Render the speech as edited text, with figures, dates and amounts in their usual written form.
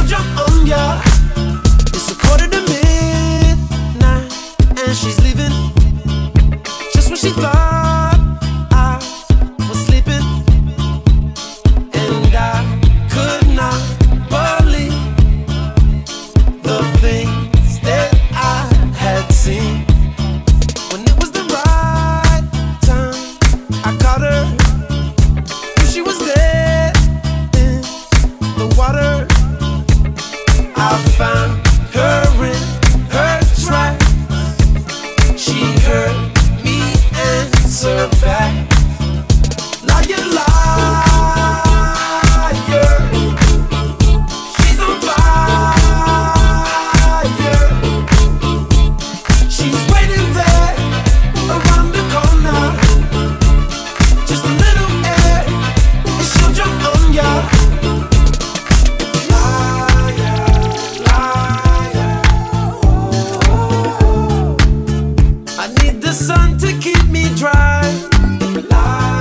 jump on ya. It's a quarter to midnight, and she's leaving just when she thought I was sleeping. And I could not believe the things that I had seen. When it was the right time, I caught her. If she was dead in the water, I found her in her tracks. She heard me answer back. Liar, liar, she's on fire. She's waiting there around the corner. Just a little air and she'll jump on ya. Liar, liar, oh. I need the sun to keep me dry. Liar.